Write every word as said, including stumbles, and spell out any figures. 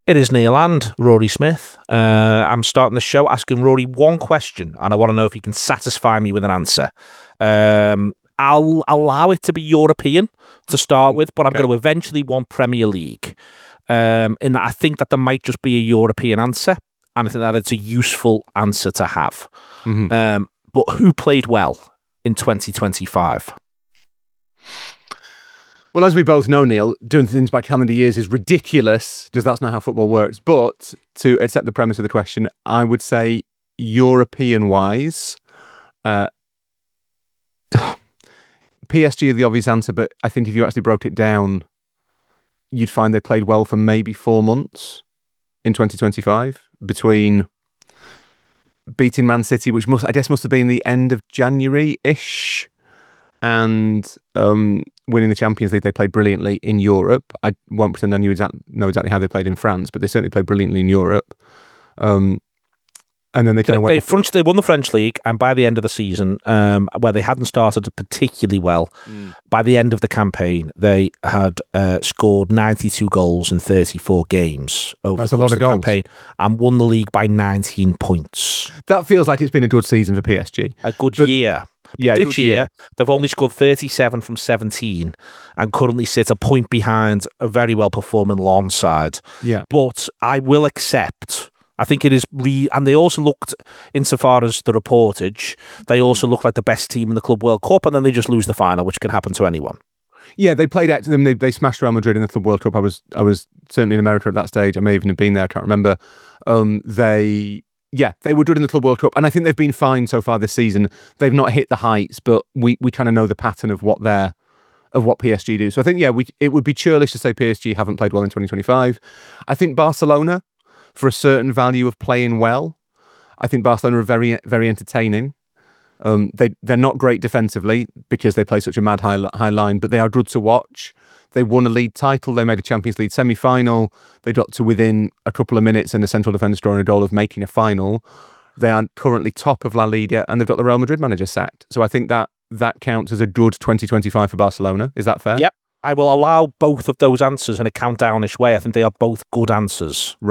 It is Neil and Rory Smith. Uh, I'm starting the show asking Rory one question, and I want to know if he can satisfy me with an answer. Um, I'll allow it to be European to start with, but I'm Okay. going to eventually want Premier League. Um, in that I think that there might just be a European answer, and I think that it's a useful answer to have. Mhm. Um, but who played well in twenty twenty-five? Well, as we both know, Neil, doing things by calendar years is ridiculous because that's not how football works. But to accept the premise of the question, I would say European-wise, uh, P S G are the obvious answer, but I think if you actually broke it down, you'd find they played well for maybe four months in twenty twenty-five between beating Man City, which must I guess must have been the end of January-ish, and um, winning the Champions League. They played brilliantly in Europe. I won't pretend I knew exactly, know exactly how they played in France, but they certainly played brilliantly in Europe. Um, and then they kind of They, went... French, they won the French League, and by the end of the season, um, where they hadn't started particularly well, Mm. by the end of the campaign, they had uh, scored ninety-two goals in thirty-four games over That's the a lot course of goals. campaign, and won the league by nineteen points. That feels like it's been a good season for P S G. A good But- year. Yeah, This good year, they've only scored thirty-seven from seventeen and currently sit a point behind a very well-performing Lens side. Yeah. But I will accept, I think it is, re- and they also looked, insofar as the reportage, they also look like the best team in the Club World Cup, and then they just lose the final, which can happen to anyone. Yeah, they played out to them. They, they smashed Real Madrid in the Club World Cup. I was I was certainly in America at that stage. I may even have been there. I can't remember. Um, they... Yeah, they were good in the Club World Cup, and I think they've been fine so far this season. They've not hit the heights, but we, we kind of know the pattern of what they're of what P S G do. So I think, yeah, we it would be churlish to say P S G haven't played well in twenty twenty-five. I think Barcelona, for a certain value of playing well, I think Barcelona are very very entertaining. Um, they they're not great defensively because they play such a mad high high line, but they are good to watch. They won a league title. They made a Champions League semi-final. They got to within a couple of minutes and the central defender scoring a goal of making a final. They are currently top of La Liga, and they've got the Real Madrid manager sacked. So I think that that counts as a good twenty twenty-five for Barcelona. Is that fair? Yep. I will allow both of those answers in a countdownish way. I think they are both good answers.